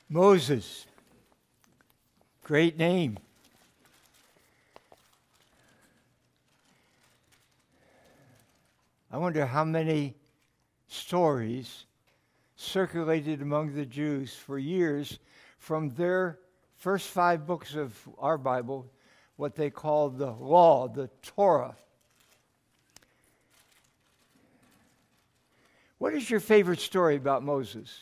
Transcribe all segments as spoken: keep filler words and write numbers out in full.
Moses. Great name. I wonder how many stories circulated among the Jews for years from their first five books of our Bible, what they call the law, the Torah. What is your favorite story about Moses?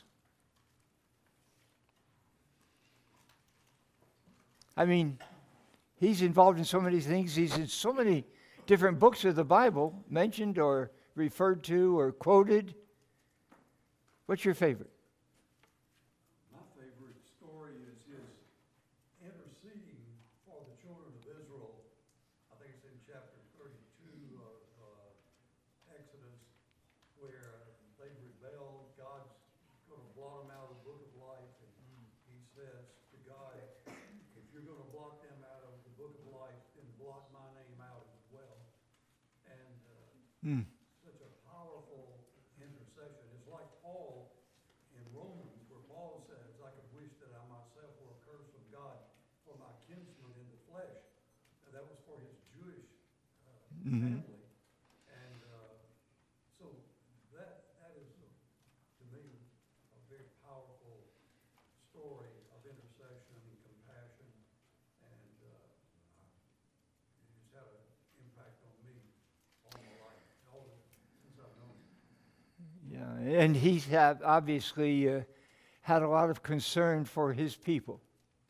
I mean, he's involved in so many things. He's in so many different books of the Bible, mentioned or referred to or quoted. What's your favorite? My favorite story is his interceding for the children of Israel. I think it's in chapter thirty-two of uh, Exodus, where they rebelled. God's going to blot them out of the book of life. And he says to God, if you're going to blot them out of the book of life, then blot my name out as well. And uh, Mm. such a powerful intercession. It's like Paul in Romans, where Paul says, I could wish that I myself were accursed from God for my kinsman in the flesh. And that was for his Jewish uh, Mhm. family. And uh, so that that is, a, to me, a very powerful story of intercession and compassion. And uh, it's had an impact on me all my life, all the, since I've known him. Yeah, and he have obviously uh, had a lot of concern for his people.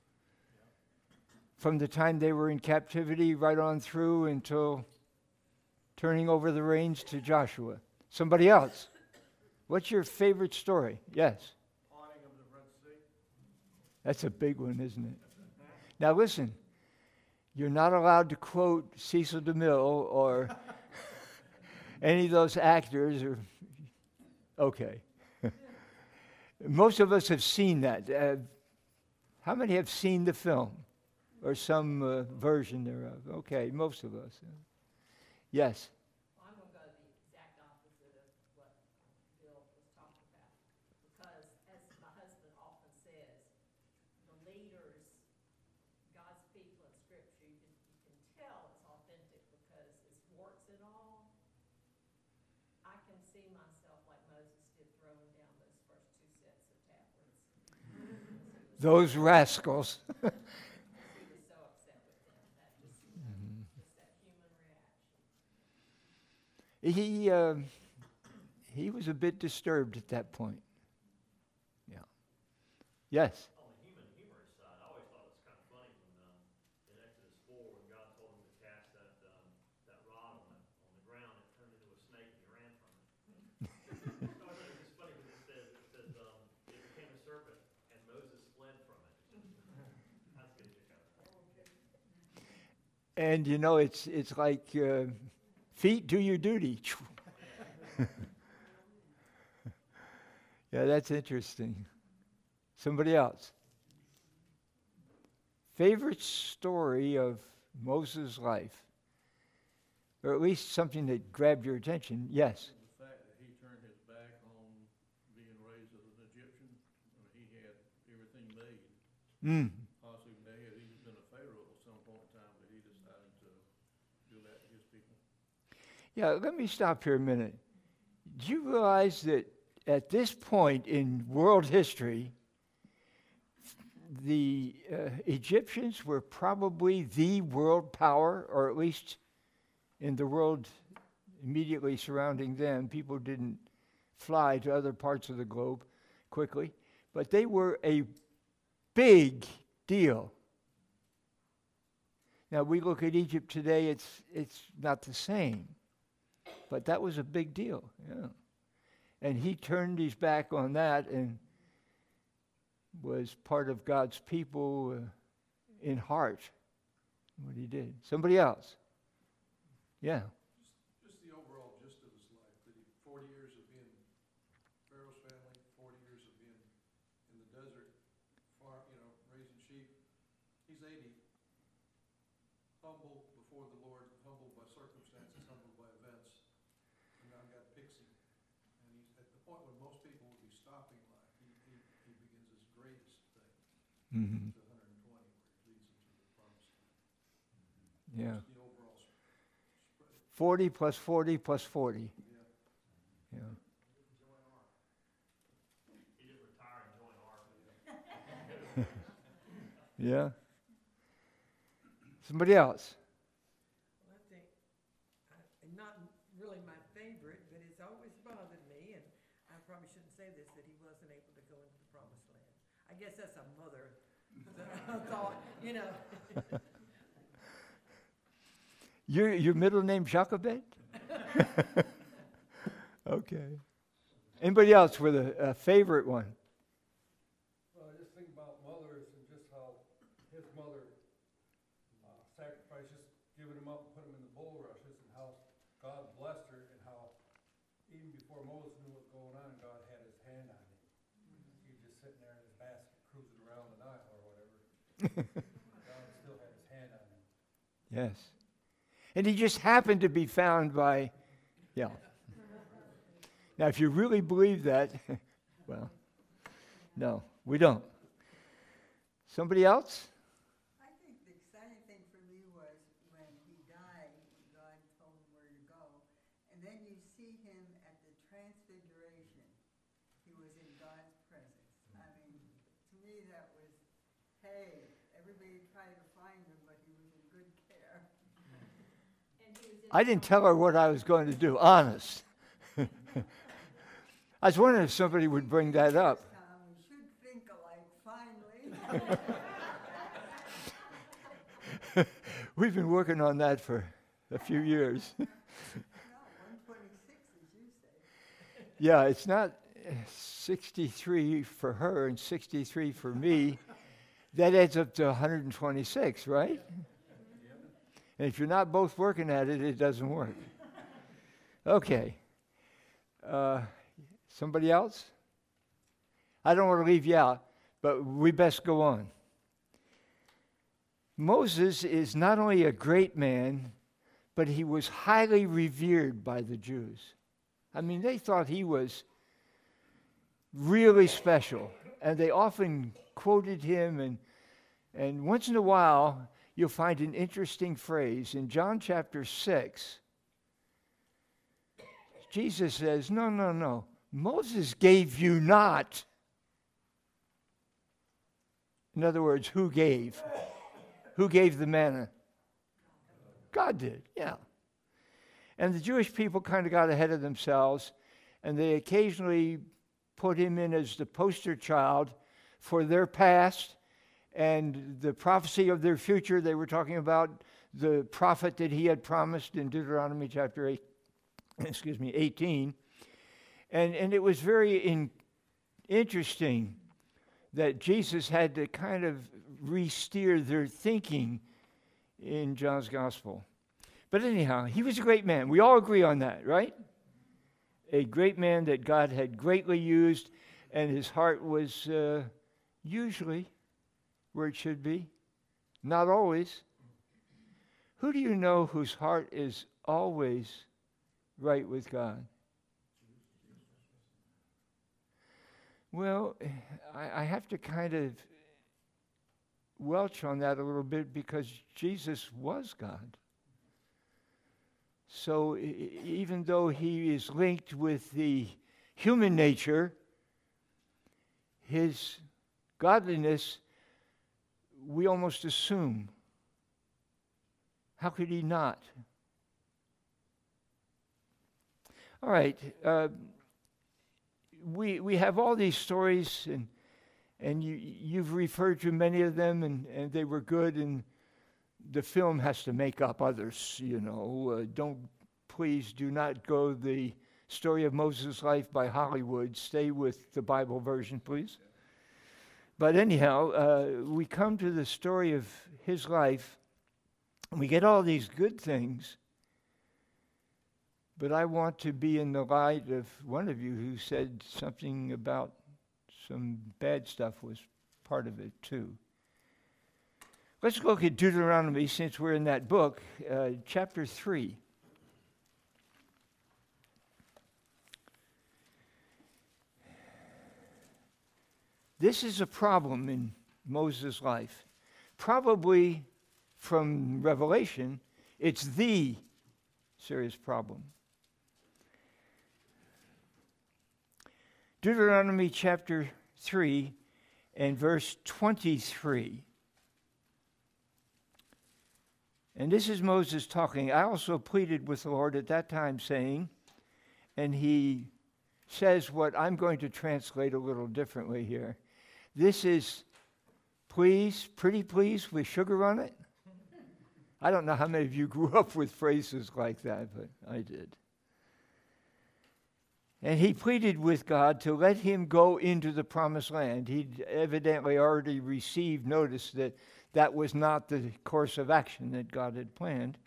From the time they were in captivity right on through until turning over the reins to Joshua. Somebody else. What's your favorite story? Yes. Parting of the Red Sea. That's a big one, isn't it? Now listen, you're not allowed to quote Cecil DeMille or any of those actors. Or okay. Most of us have seen that. Uh, how many have seen the film or some uh, version thereof? Okay, most of us. Yes. Well, I'm going to go the exact opposite of what Bill was talking about. Because, as my husband often says, the leaders, God's people in Scripture, you can, you can tell it's authentic because it's warts and all. I can see myself like Moses did throwing down those first two sets of tablets. Those rascals. He was so upset with them. That just, you know, just that human reaction. He uh, he was a bit disturbed at that point. Yeah. Yes. On the human humorous side, I always thought it was kind of funny when um, in Exodus four, when God told him to cast that um, that rod on the on the ground, it turned into a snake and he ran from it. I always thought it was just funny when it says it says um, it became a serpent and Moses fled from it. That's good to go. And you know, it's it's like uh, feet do your duty. Yeah, that's interesting. Somebody else. Favorite story of Moses' life, or at least something that grabbed your attention? Yes. The fact that he turned his back on being raised as an Egyptian, I mean, he had everything made. Mm. Possibly may have even been a pharaoh at some point in time, but he decided to do that to his people. Yeah, let me stop here a minute. Do you realize that at this point in world history, the uh, Egyptians were probably the world power, or at least in the world immediately surrounding them? People didn't fly to other parts of the globe quickly, but they were a big deal. Now, we look at Egypt today, it's it's not the same, but that was a big deal, yeah. And he turned his back on that and was part of God's people uh, in heart, what he did. Somebody else? Yeah. Just the overall gist of his life, that he, forty years of being Pharaoh's family, forty years of being in the desert, farm, you know, raising sheep. He's eighty, humble before the Lord, humbled by circumstances, humbled by events. And now got Pixie. And he's at the point when most people would be stopping life, he, he, he begins his greatest thing. Mhm. to one hundred and twenty, where it leads them to the promised land. Yeah. That's the overall s- spread. forty plus forty plus forty. Yeah. Yeah. He just retire and join ARC. Yeah. Somebody else. Well, I think, I- not really my favorite, but it's always bothered me, and I probably shouldn't say this, that he wasn't able to go into the promised land. I guess that's a mother thought, you know. Your your middle name Jacobet? Okay. Anybody else with a, a favorite one? Well, I just think about mothers and just how his mother uh, sacrificed, just giving him up and put him in the bulrushes, and how God blessed her, and how even before Moses knew what was going on, God had his hand on him. He was just sitting there in his basket cruising around the Nile or whatever. God still had his hand on him. Yes. And he just happened to be found by, yeah. Now, if you really believe that, well, no, we don't. Somebody else? I think the exciting thing for me was when he died, when God told him where to go, and then you see him at the transfiguration. He was in God's presence. I mean, to me that was, hey, everybody tried to find him, but he was in good care. And he was in I didn't tell her what I was going to do, honest. I was wondering if somebody would bring that up. Tom, we should think alike finally. We've been working on that for a few years. No, one twenty-six, as you say. Yeah, it's not uh, sixty-three for her and sixty-three for me. That adds up to one hundred twenty-six, right? And if you're not both working at it, it doesn't work. Okay. Uh, somebody else? I don't want to leave you out, but we best go on. Moses is not only a great man, but he was highly revered by the Jews. I mean, they thought he was really special, and they often quoted him, and and once in a while, you'll find an interesting phrase. In John chapter six, Jesus says, no, no, no, Moses gave you not. In other words, who gave? Who gave the manna? God did, yeah. And the Jewish people kind of got ahead of themselves, and they occasionally put him in as the poster child for their past and the prophecy of their future. They were talking about the prophet that he had promised in Deuteronomy chapter eight, excuse me, eighteen. And, and it was very in, interesting that Jesus had to kind of re-steer their thinking in John's gospel. But anyhow, he was a great man. We all agree on that, right? A great man that God had greatly used, and his heart was uh, usually where it should be. Not always. Who do you know whose heart is always right with God? Well, I, I have to kind of welch on that a little bit because Jesus was God. So e- even though he is linked with the human nature, his godliness, we almost assume. How could he not? All right. Uh, we we have all these stories, and and you you've referred to many of them, and, and they were good, and the film has to make up others, you know. Uh, don't, please do not go the story of Moses' life by Hollywood. Stay with the Bible version, please. But anyhow, uh, we come to the story of his life, and we get all these good things, but I want to be in the light of one of you who said something about some bad stuff was part of it too. Let's look at Deuteronomy, since we're in that book, uh, chapter three. This is a problem in Moses' life. Probably from Revelation, it's the serious problem. Deuteronomy chapter three and verse twenty-three. And this is Moses talking. I also pleaded with the Lord at that time, saying, and he says what I'm going to translate a little differently here. This is please, pretty please with sugar on it. I don't know how many of you grew up with phrases like that, but I did. And he pleaded with God to let him go into the promised land. He'd evidently already received notice that that was not the course of action that God had planned.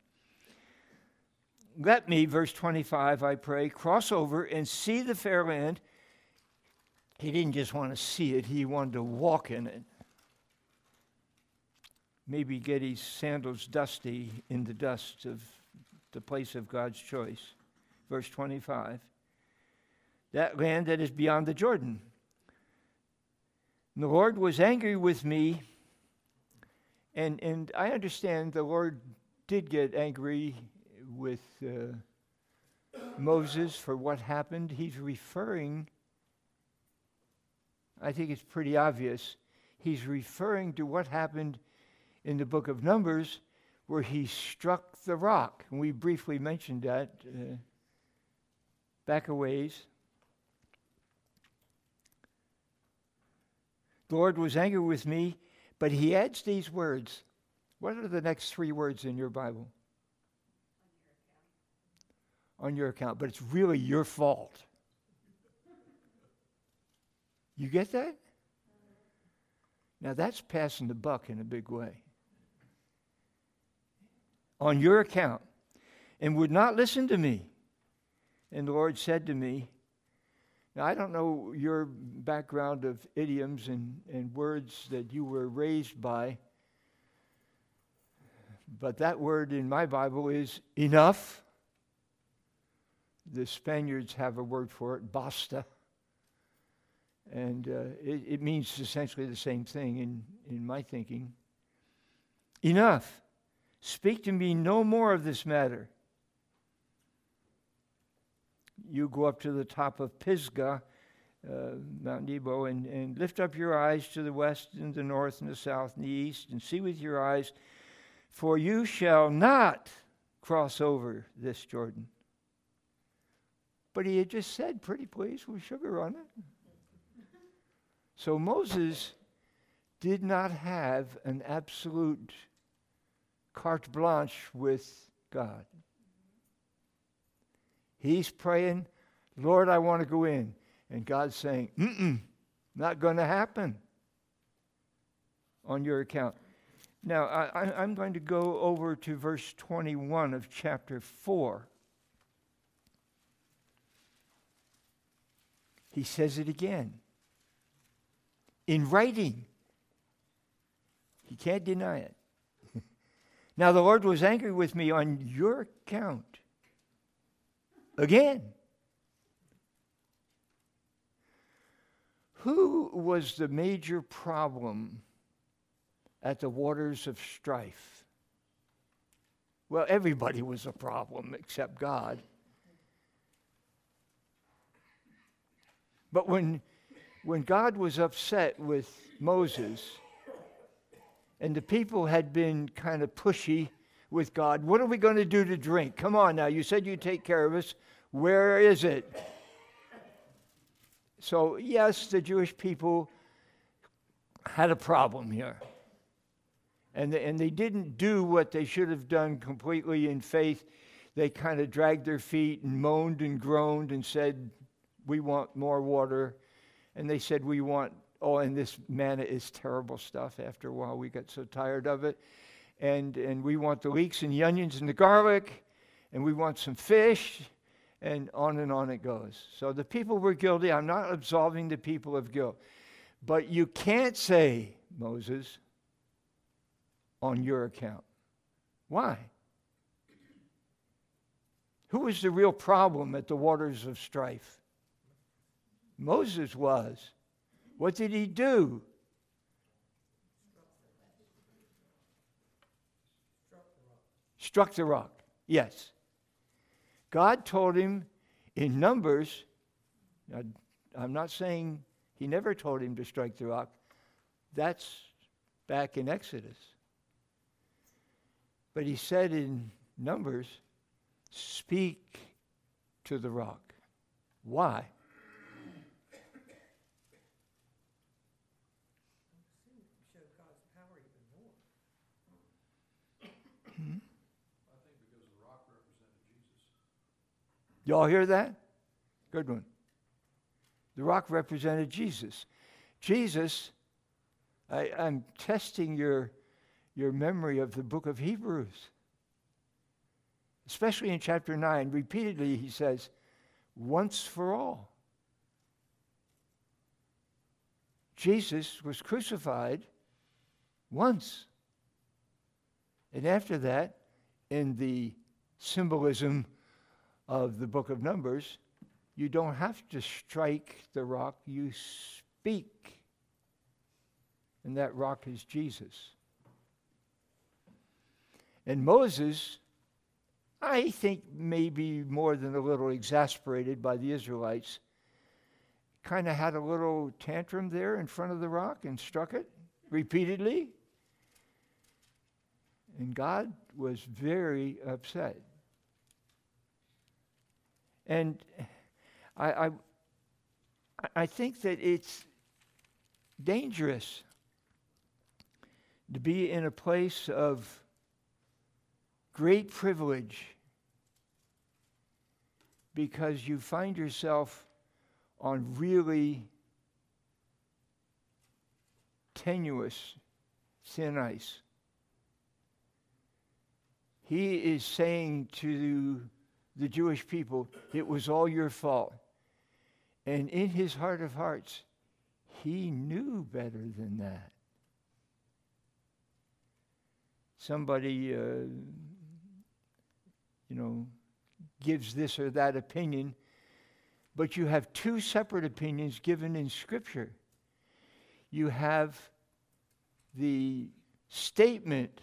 Let me, verse twenty-five, I pray, cross over and see the fair land. He didn't just want to see it, he wanted to walk in it. Maybe get his sandals dusty in the dust of the place of God's choice. Verse twenty-five. That land that is beyond the Jordan. And the Lord was angry with me. And, and I understand the Lord did get angry with uh, Moses for what happened. He's referring, I think it's pretty obvious, he's referring to what happened in the book of Numbers where he struck the rock. And we briefly mentioned that uh, back a ways. The Lord was angry with me, but he adds these words. What are the next three words in your Bible? On your account. But it's really your fault. You get that? Now that's passing the buck in a big way. On your account. And would not listen to me. And the Lord said to me, now, I don't know your background of idioms and, and words that you were raised by, but that word in my Bible is enough. The Spaniards have a word for it, basta. And uh, it, it means essentially the same thing in, in my thinking. Enough. Speak to me no more of this matter. You go up to the top of Pisgah, uh, Mount Nebo, and, and lift up your eyes to the west and the north and the south and the east, and see with your eyes, for you shall not cross over this Jordan. But he had just said, pretty please, with sugar on it. So Moses did not have an absolute carte blanche with God. He's praying, Lord, I want to go in. And God's saying, mm-mm, not going to happen on your account. Now, I, I, I'm going to go over to verse twenty-one of chapter four. He says it again. In writing. He can't deny it. Now the Lord was angry with me on your account. Again. Who was the major problem at the waters of strife? Well, everybody was a problem except God. But when, when God was upset with Moses, and the people had been kind of pushy with God, what are we going to do to drink? Come on now, you said you'd take care of us. Where is it? So, yes, the Jewish people had a problem here. And they, and they didn't do what they should have done completely in faith. They kind of dragged their feet and moaned and groaned and said, we want more water. And they said, we want, oh, and this manna is terrible stuff. After a while, we got so tired of it. And, and we want the leeks and the onions and the garlic. And we want some fish. And on and on it goes. So the people were guilty. I'm not absolving the people of guilt. But you can't say, Moses, on your account. Why? Who was the real problem at the waters of strife? Moses was. What did he do? Struck the rock. Yes. God told him in Numbers, now, I'm not saying he never told him to strike the rock. That's back in Exodus. But he said in Numbers, speak to the rock. Why? Show God's power even more. I think because the rock represented Jesus. Y'all hear that? Good one. The rock represented Jesus. Jesus, I, I'm testing your, your memory of the book of Hebrews. Especially in chapter nine, repeatedly he says, once for all. Jesus was crucified once. And after that, in the symbolism of the book of Numbers, you don't have to strike the rock, you speak. And that rock is Jesus. And Moses, I think maybe more than a little exasperated by the Israelites, kind of had a little tantrum there in front of the rock and struck it repeatedly. And God was very upset. And I, I, I think that it's dangerous to be in a place of great privilege because you find yourself on really tenuous, thin ice. He is saying to the Jewish people, it was all your fault. And in his heart of hearts, he knew better than that. Somebody, uh, you know, gives this or that opinion, but you have two separate opinions given in Scripture. You have the statement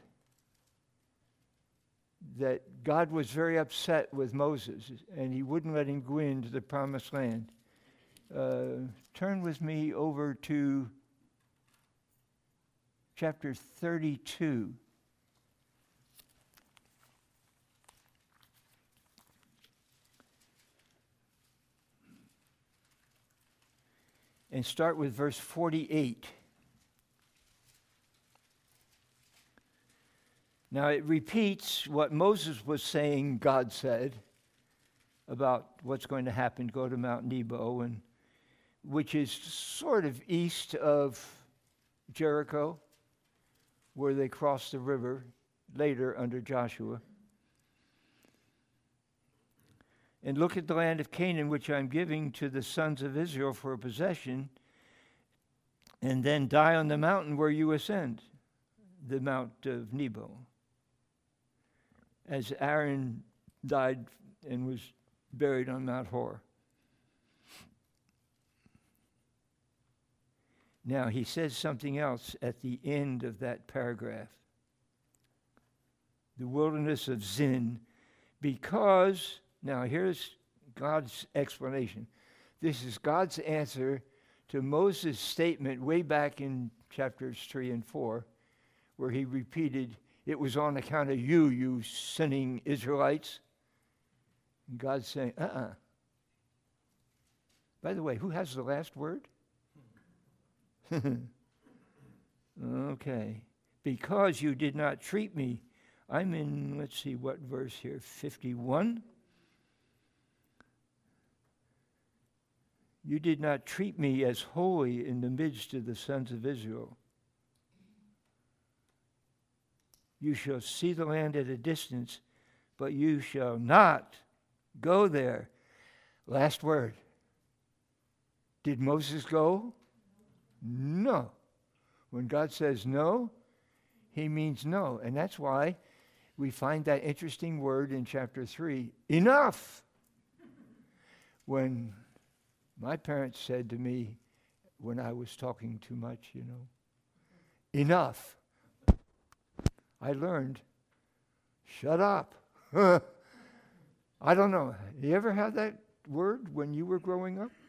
that God was very upset with Moses and he wouldn't let him go into the promised land. Uh, turn with me over to chapter thirty-two. And start with verse forty-eight. Now it repeats what Moses was saying God said about what's going to happen, go to Mount Nebo, and which is sort of east of Jericho, where they crossed the river later under Joshua. And look at the land of Canaan, which I'm giving to the sons of Israel for a possession, and then die on the mountain where you ascend, the Mount of Nebo. As Aaron died and was buried on Mount Hor. Now, he says something else at the end of that paragraph. The wilderness of Zin, because, now here's God's explanation. This is God's answer to Moses' statement way back in chapters three and four, where he repeated, it was on account of you, you sinning Israelites. And God's saying, uh-uh. By the way, who has the last word? Okay. Because you did not treat me. I'm in, let's see, what verse here? fifty-one. You did not treat me as holy in the midst of the sons of Israel. You shall see the land at a distance, but you shall not go there. Last word. Did Moses go? No. When God says no, he means no. And that's why we find that interesting word in chapter three, enough. When my parents said to me when I was talking too much, you know, enough. I learned Shut up. I don't know. You ever had that word when you were growing up?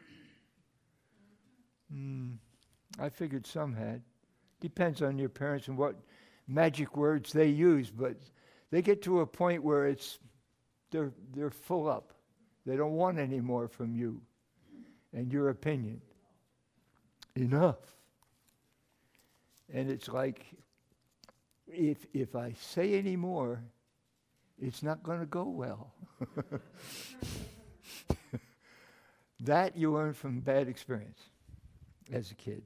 Mm, I figured some had. Depends on your parents and what magic words they use, but they get to a point where it's they're they're full up. They don't want any more from you and your opinion. Enough. And it's like, if if I say any more, it's not going to go well. That you learn from bad experience as a kid.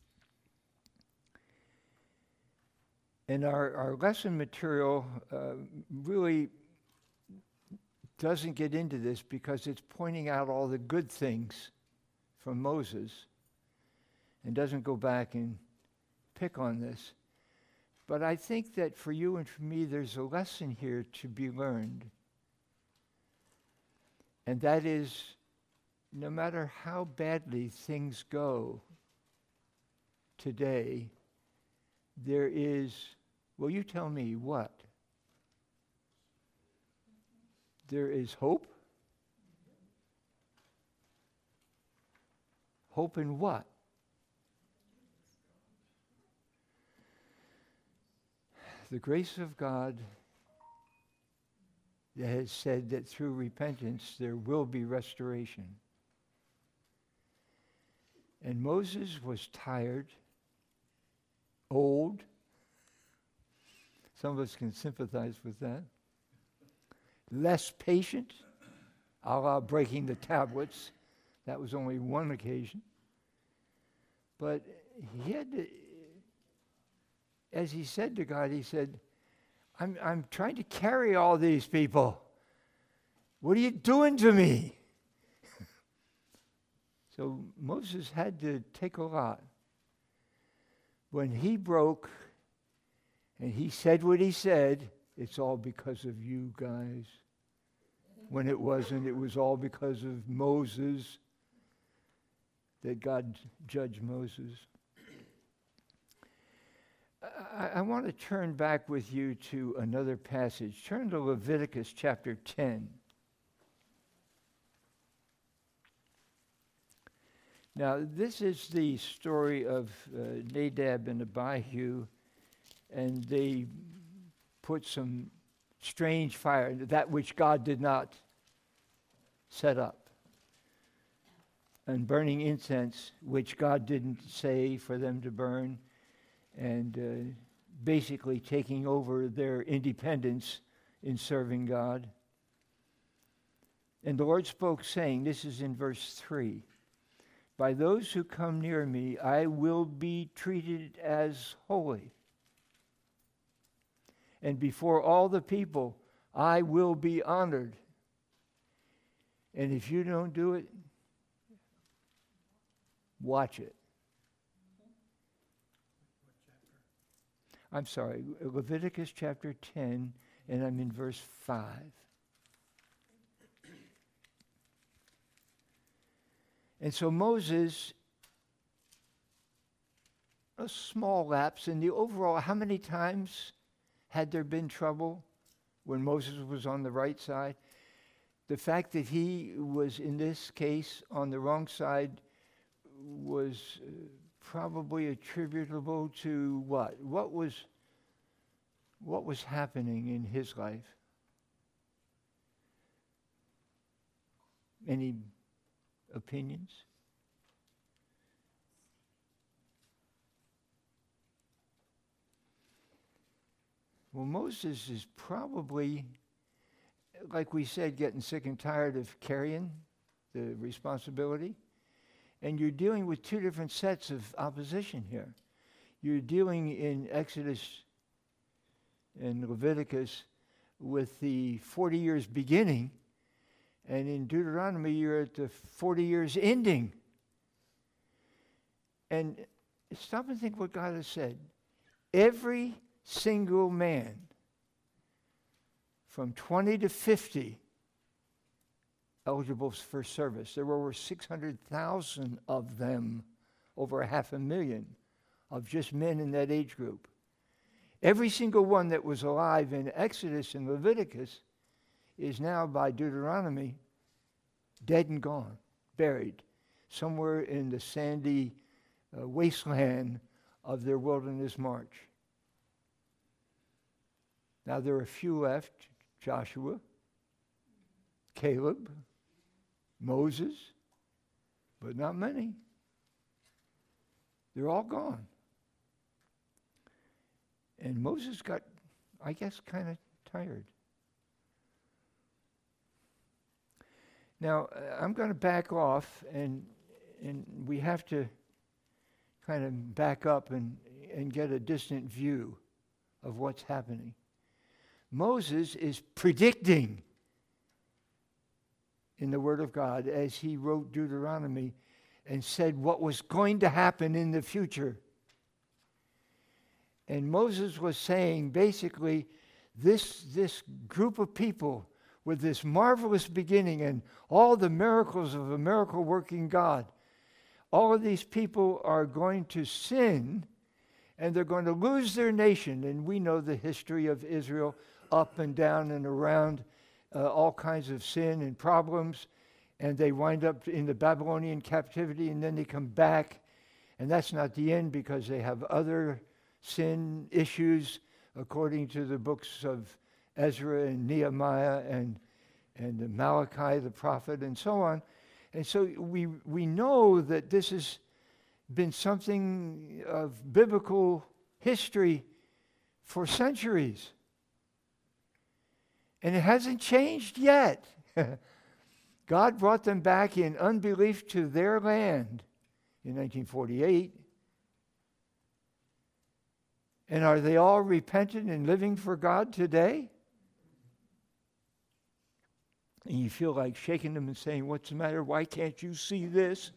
And our, our lesson material uh, really doesn't get into this because it's pointing out all the good things from Moses and doesn't go back and pick on this. But I think that for you and for me, there's a lesson here to be learned. And that is, no matter how badly things go today, there is, well, you tell me what? There is hope? Hope in what? The grace of God that has said that through repentance there will be restoration. And Moses was tired, old. Some of us can sympathize with that. Less patient, a la breaking the tablets. That was only one occasion. But he had to, as he said to God, he said, I'm, I'm trying to carry all these people. What are you doing to me? So Moses had to take a lot. When he broke and he said what he said, it's all because of you guys. When it wasn't, it was all because of Moses that God judged Moses. I, I want to turn back with you to another passage. Turn to Leviticus chapter ten. Now, this is the story of uh, Nadab and Abihu, and they put some strange fire, that which God did not set up, and burning incense, which God didn't say for them to burn, and uh, basically taking over their independence in serving God. And the Lord spoke, saying, this is in verse three, by those who come near me, I will be treated as holy. And before all the people, I will be honored. And if you don't do it, watch it. I'm sorry, Leviticus chapter ten, and I'm in verse five. And so Moses, a small lapse in the overall, how many times had there been trouble when Moses was on the right side? The fact that he was, in this case, on the wrong side was uh, probably attributable to what? What was, what was happening in his life? Any opinions? Well, Moses is probably, like we said, getting sick and tired of carrying the responsibility. And you're dealing with two different sets of opposition here. You're dealing in Exodus and Leviticus with the forty years beginning, and in Deuteronomy you're at the forty years ending. And stop and think what God has said. Every single man from twenty to fifty eligible for service. There were over six hundred thousand of them, over a half a million of just men in that age group. Every single one that was alive in Exodus and Leviticus is now, by Deuteronomy, dead and gone, buried, somewhere in the sandy uh, wasteland of their wilderness march. Now there are a few left: Joshua, Caleb, Moses, but not many. They're all gone. And Moses got, I guess, kind of tired. Now, uh, I'm going to back off, and and we have to kind of back up and, and get a distant view of what's happening. Moses is predicting in the Word of God as he wrote Deuteronomy and said what was going to happen in the future. And Moses was saying, basically, this, this group of people with this marvelous beginning and all the miracles of a miracle-working God, all of these people are going to sin, and they're going to lose their nation. And we know the history of Israel, up and down and around, uh, all kinds of sin and problems. And they wind up in the Babylonian captivity, and then they come back. And that's not the end, because they have other sin issues, according to the books of Ezra and Nehemiah and, and Malachi the prophet and so on. And so we we know that this has been something of biblical history for centuries. And it hasn't changed yet. God brought them back in unbelief to their land in nineteen forty-eight. And are they all repentant and living for God today? And you feel like shaking them and saying, "What's the matter? Why can't you see this?"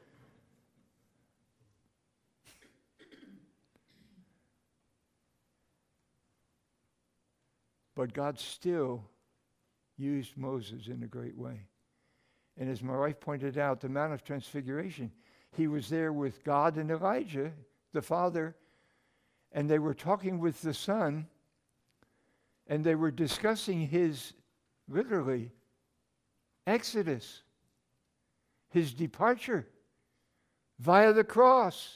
But God still used Moses in a great way. And as my wife pointed out, the Mount of Transfiguration, he was there with God and Elijah, the Father, and they were talking with the Son, and they were discussing his, literally, exodus, his departure via the cross,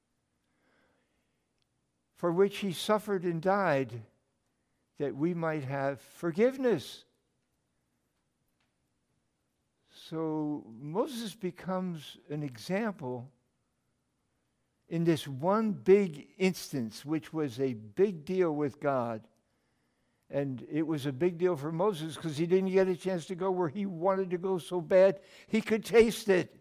for which he suffered and died, that we might have forgiveness. So Moses becomes an example in this one big instance, which was a big deal with God. And it was a big deal for Moses because he didn't get a chance to go where he wanted to go so bad he could taste it.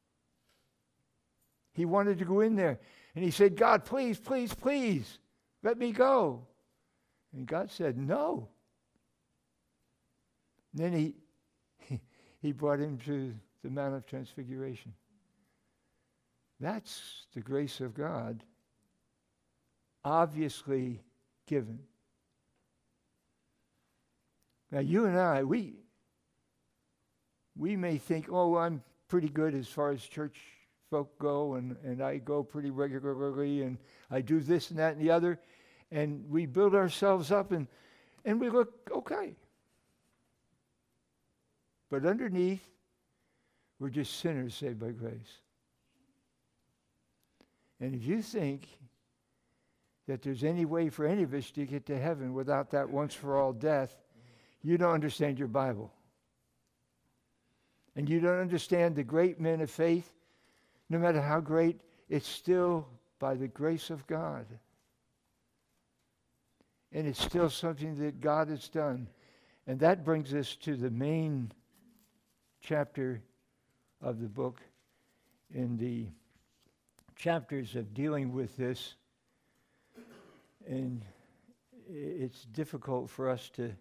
He wanted to go in there. And he said, "God, please, please, please, let me go." And God said, "No." And then he, he, he brought him to the Mount of Transfiguration. That's the grace of God, obviously given. Now, you and I, we, we may think, "Oh, I'm pretty good as far as church folk go, and, and I go pretty regularly, and I do this and that and the other." And we build ourselves up, and, and we look okay. But underneath, we're just sinners saved by grace. And if you think that there's any way for any of us to get to heaven without that once-for-all death, you don't understand your Bible. And you don't understand the great men of faith. No matter how great, it's still by the grace of God. And it's still something that God has done. And that brings us to the main chapter of the book. In the chapters of dealing with this, and it's difficult for us to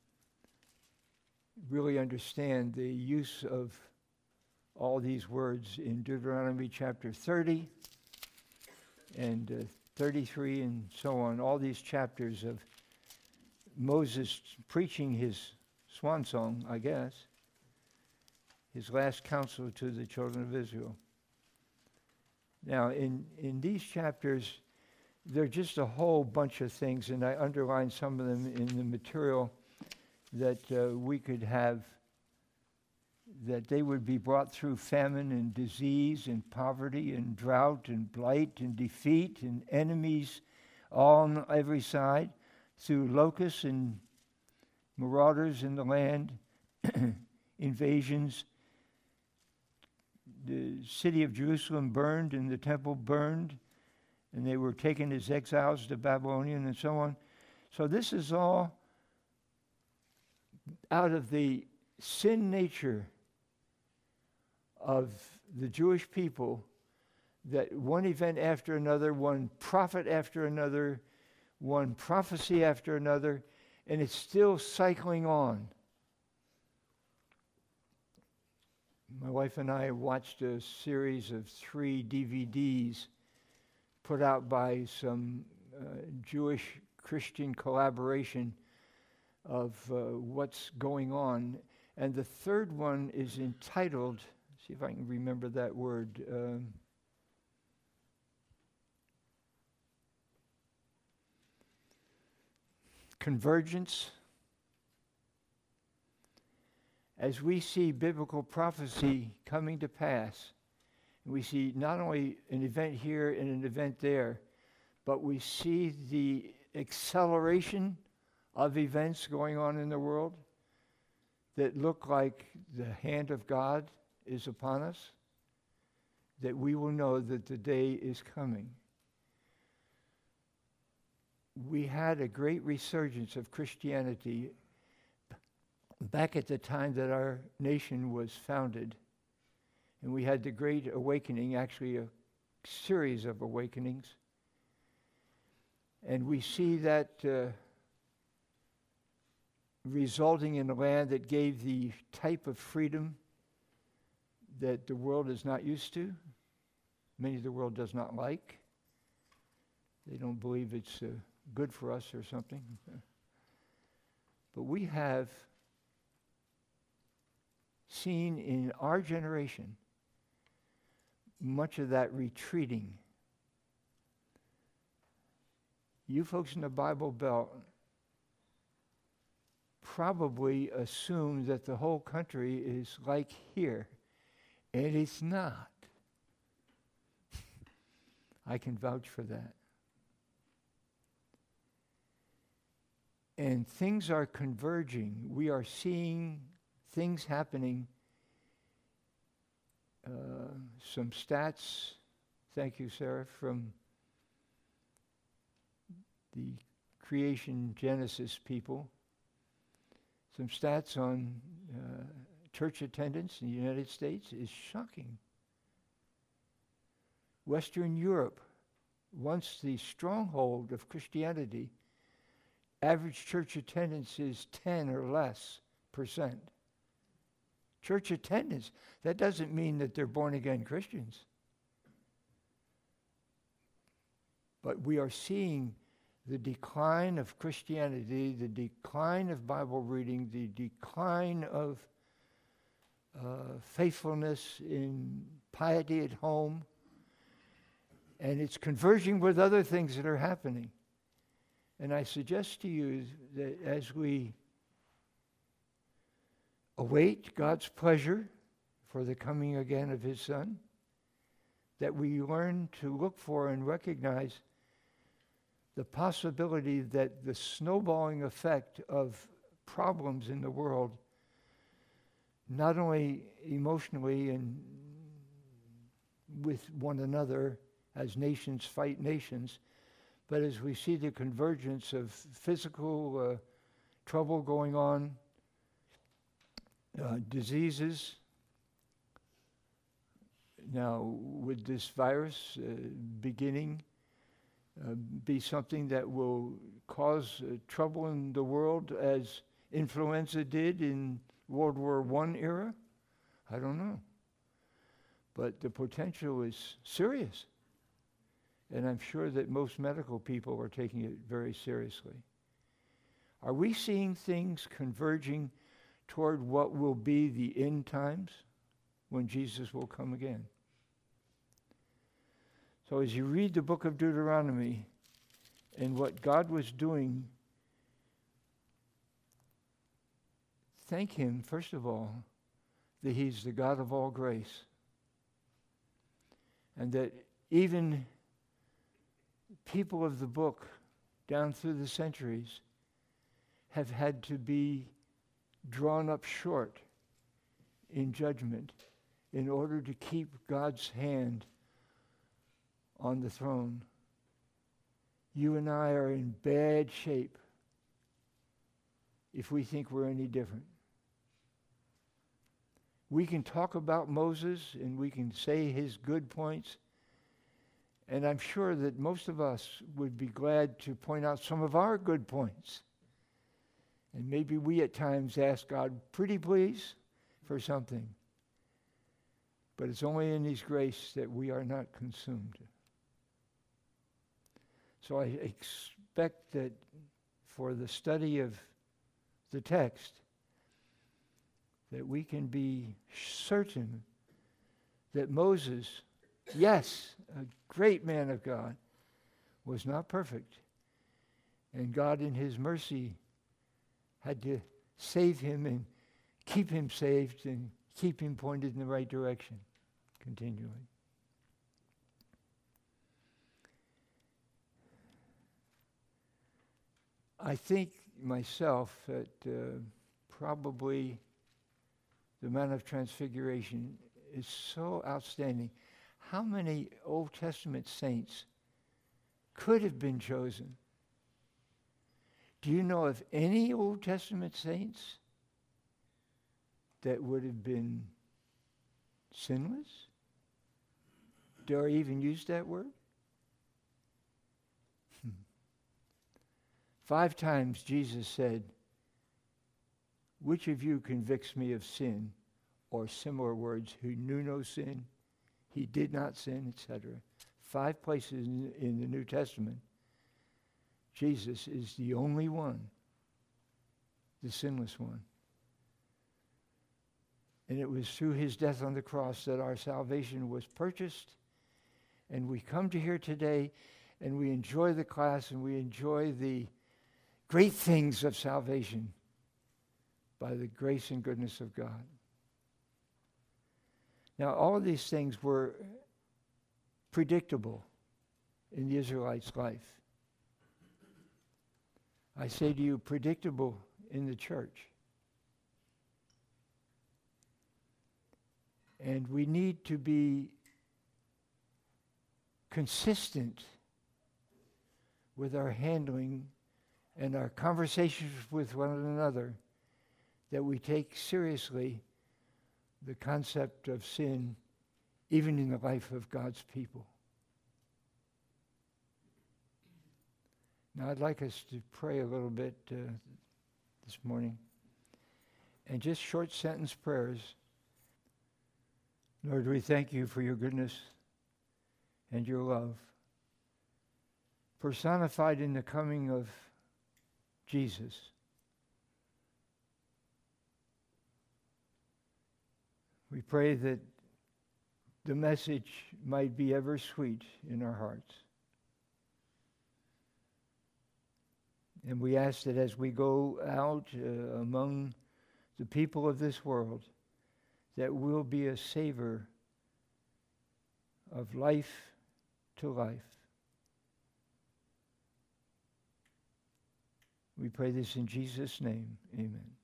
really understand the use of all these words in Deuteronomy chapter thirty and uh, thirty-three and so on, all these chapters of Moses preaching his swan song, I guess, his last counsel to the children of Israel. Now, in, in these chapters, there are just a whole bunch of things, and I underlined some of them in the material that uh, we could have, that they would be brought through famine and disease and poverty and drought and blight and defeat and enemies all on every side, through locusts and marauders in the land, invasions. The city of Jerusalem burned and the temple burned, and they were taken as exiles to Babylonian and so on. So this is all out of the sin nature of the Jewish people, that one event after another, one prophet after another, one prophecy after another, and it's still cycling on. My wife and I watched a series of three D V Ds put out by some uh, Jewish Christian collaboration of uh, what's going on. And the third one is entitled, see if I can remember that word, um, Convergence. As we see biblical prophecy coming to pass, we see not only an event here and an event there, but we see the acceleration of events going on in the world that look like the hand of God is upon us, that we will know that the day is coming. We had a great resurgence of Christianity back at the time that our nation was founded. And we had the Great Awakening, actually a series of awakenings. And we see that uh, resulting in a land that gave the type of freedom that the world is not used to. Many of the world does not like. They don't believe it's uh, good for us or something. But we have seen in our generation much of that retreating. You folks in the Bible Belt probably assume that the whole country is like here, and it's not. I can vouch for that. And things are converging. We are seeing things happening. Uh, some stats, thank you, Sarah, from the creation Genesis people. Some stats on uh, church attendance in the United States is shocking. Western Europe, once the stronghold of Christianity, average church attendance is ten or less percent. Church attendance, that doesn't mean that they're born-again Christians. But we are seeing the decline of Christianity, the decline of Bible reading, the decline of uh, faithfulness in piety at home, and it's converging with other things that are happening. And I suggest to you that as we await God's pleasure for the coming again of His Son, that we learn to look for and recognize the possibility that the snowballing effect of problems in the world, not only emotionally and with one another as nations fight nations, but as we see the convergence of physical uh, trouble going on, uh, diseases. Now, would this virus uh, beginning uh, be something that will cause uh, trouble in the world as influenza did in World War One era? I don't know. But the potential is serious. And I'm sure that most medical people are taking it very seriously. Are we seeing things converging toward what will be the end times when Jesus will come again? So as you read the book of Deuteronomy, and what God was doing, thank Him, first of all, that He's the God of all grace. And that even people of the book down through the centuries have had to be drawn up short in judgment in order to keep God's hand on the throne. You and I are in bad shape if we think we're any different. We can talk about Moses and we can say his good points, and I'm sure that most of us would be glad to point out some of our good points. And maybe we at times ask God, pretty please, for something. But it's only in His grace that we are not consumed. So I expect that for the study of the text, that we can be certain that Moses, yes, a great man of God, was not perfect. And God in His mercy had to save him and keep him saved and keep him pointed in the right direction continually. I think myself that uh, probably the Mount of Transfiguration is so outstanding. How many Old Testament saints could have been chosen? Do you know of any Old Testament saints that would have been sinless? Do I even use that word? Hmm. Five times Jesus said, which of you convicts me of sin? Or similar words, who knew no sin, he did not sin, et cetera. Five places in, in the New Testament, Jesus is the only one, the sinless one. And it was through his death on the cross that our salvation was purchased. And we come to here today and we enjoy the class and we enjoy the great things of salvation by the grace and goodness of God. Now, all of these things were predictable in the Israelites' life. I say to you, predictable in the church. And we need to be consistent with our handling and our conversations with one another, that we take seriously the concept of sin, even in the life of God's people. Now, I'd like us to pray a little bit uh, this morning, and just short sentence prayers. Lord, we thank you for your goodness and your love, personified in the coming of Jesus. We pray that the message might be ever sweet in our hearts. And we ask that as we go out uh, among the people of this world, that we'll be a savor of life to life. We pray this in Jesus' name. Amen.